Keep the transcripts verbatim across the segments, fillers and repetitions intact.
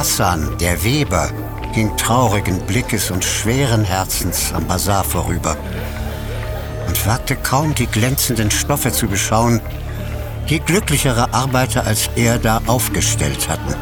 Hassan, der Weber, ging traurigen Blickes und schweren Herzens am Basar vorüber und wagte kaum, die glänzenden Stoffe zu beschauen, die glücklichere Arbeiter als er da aufgestellt hatten.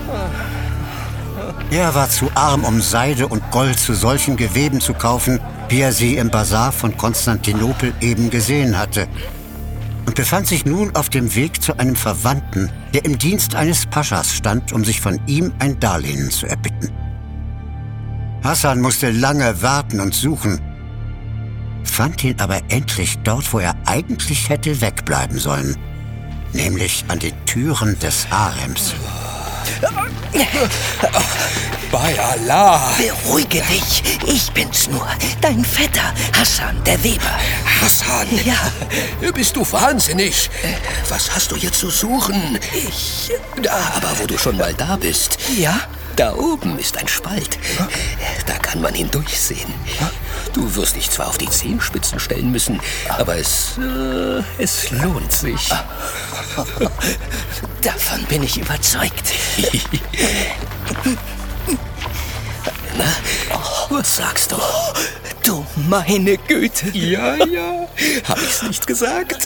Er war zu arm, um Seide und Gold zu solchen Geweben zu kaufen, wie er sie im Basar von Konstantinopel eben gesehen hatte, und befand sich nun auf dem Weg zu einem Verwandten, der im Dienst eines Paschas stand, um sich von ihm ein Darlehen zu erbitten. Hassan musste lange warten und suchen, fand ihn aber endlich dort, wo er eigentlich hätte wegbleiben sollen, nämlich an den Türen des Harems. Bei Allah! Beruhige dich, ich bin's nur, dein Vetter, Hassan, der Weber. Hassan? Ja. Bist du wahnsinnig? Was hast du hier zu suchen? Ich... Ah, aber wo du schon mal da bist. Ja? Da oben ist ein Spalt. Da kann man hindurchsehen. Du wirst dich zwar auf die Zehenspitzen stellen müssen, aber es, äh, es lohnt sich. Davon bin ich überzeugt. Na, was sagst du? Du meine Güte. Ja, ja. Hab ich's nicht gesagt?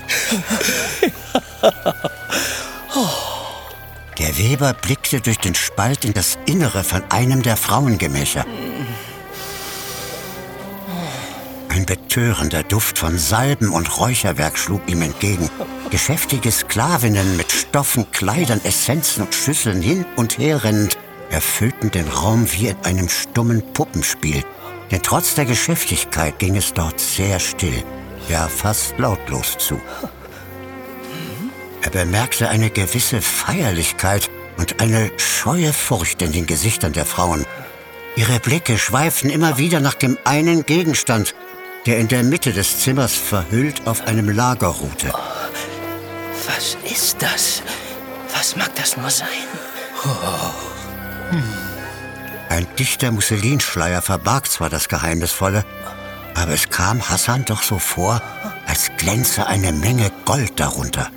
Der Weber blickte durch den Spalt in das Innere von einem der Frauengemächer. Ein betörender Duft von Salben und Räucherwerk schlug ihm entgegen. Geschäftige Sklavinnen mit Stoffen, Kleidern, Essenzen und Schüsseln hin und her rennend erfüllten den Raum wie in einem stummen Puppenspiel. Denn trotz der Geschäftigkeit ging es dort sehr still, ja fast lautlos zu. Er bemerkte eine gewisse Feierlichkeit und eine scheue Furcht in den Gesichtern der Frauen. Ihre Blicke schweiften immer wieder nach dem einen Gegenstand, der in der Mitte des Zimmers verhüllt auf einem Lager ruhte. Was ist das? Was mag das nur sein? Oh. Hm. Ein dichter Musselinschleier verbarg zwar das Geheimnisvolle, aber es kam Hassan doch so vor, als glänze eine Menge Gold darunter.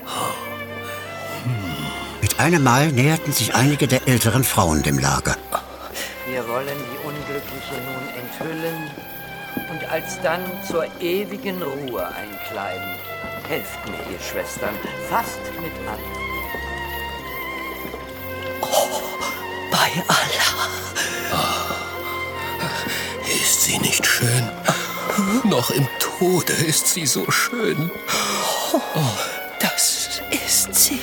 Mit einem Mal näherten sich einige der älteren Frauen dem Lager. Wir wollen die Unglückliche nun enthüllen und alsdann zur ewigen Ruhe einkleiden. Helft mir, ihr Schwestern, fasst mit an. Oh, bei Allah. Oh, ist sie nicht schön? Noch im Tode ist sie so schön. Oh, das ist sie.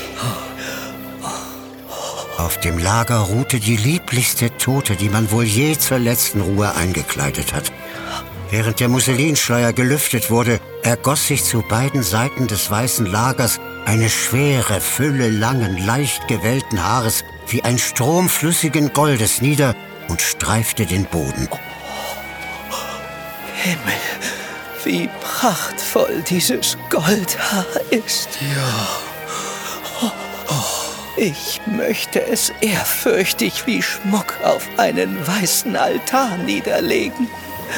Auf dem Lager ruhte die lieblichste Tote, die man wohl je zur letzten Ruhe eingekleidet hat. Während der Musselinschleier gelüftet wurde, ergoss sich zu beiden Seiten des weißen Lagers eine schwere Fülle langen, leicht gewellten Haares wie ein Strom flüssigen Goldes nieder und streifte den Boden. Oh, Himmel, wie prachtvoll dieses Goldhaar ist. Ja. Oh, oh. Ich möchte es ehrfürchtig wie Schmuck auf einen weißen Altar niederlegen.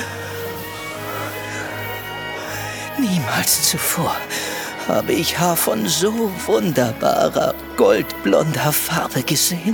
Niemals zuvor habe ich Haar von so wunderbarer, goldblonder Farbe gesehen.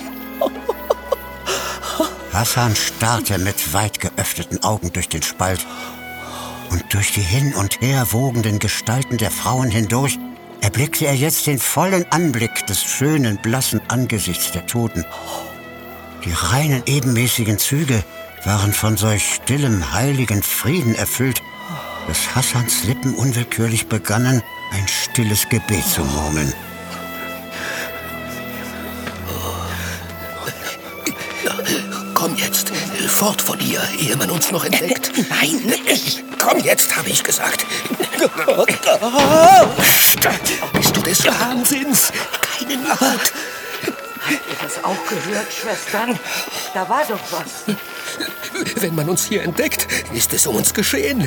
Hassan starrte mit weit geöffneten Augen durch den Spalt und durch die hin und her wogenden Gestalten der Frauen hindurch erblickte er jetzt den vollen Anblick des schönen, blassen Angesichts der Toten. Die reinen, ebenmäßigen Züge waren von solch stillem, heiligen Frieden erfüllt, dass Hassans Lippen unwillkürlich begannen, ein stilles Gebet zu murmeln. Komm jetzt, fort von hier, ehe man uns noch entdeckt. Nein, ich... Komm jetzt, habe ich gesagt. Bist du des Wahnsinns? Keinen Laut. Habt ihr das auch gehört, Schwestern? Da war doch was. Wenn man uns hier entdeckt, ist es um uns geschehen.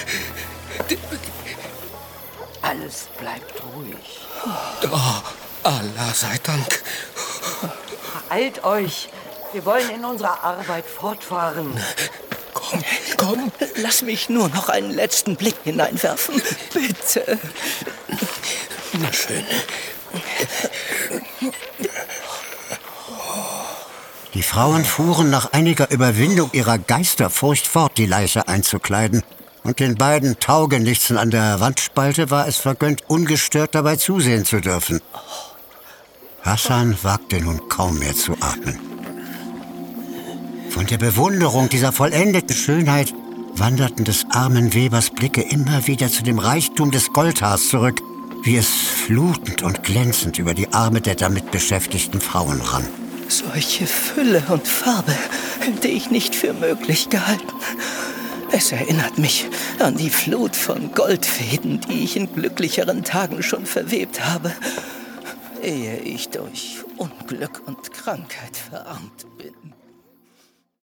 Alles bleibt ruhig. Oh, Allah sei Dank. Beeilt euch. Wir wollen in unserer Arbeit fortfahren. Komm, komm. Lass mich nur noch einen letzten Blick hineinwerfen. Bitte. Na schön. Die Frauen fuhren nach einiger Überwindung ihrer Geisterfurcht fort, die Leiche einzukleiden. Und den beiden Taugenichtsen an der Wandspalte war es vergönnt, ungestört dabei zusehen zu dürfen. Hassan wagte nun kaum mehr zu atmen. Von der Bewunderung dieser vollendeten Schönheit wanderten des armen Webers Blicke immer wieder zu dem Reichtum des Goldhaars zurück, wie es flutend und glänzend über die Arme der damit beschäftigten Frauen rann. Solche Fülle und Farbe hätte ich nicht für möglich gehalten. Es erinnert mich an die Flut von Goldfäden, die ich in glücklicheren Tagen schon verwebt habe, ehe ich durch Unglück und Krankheit verarmt bin.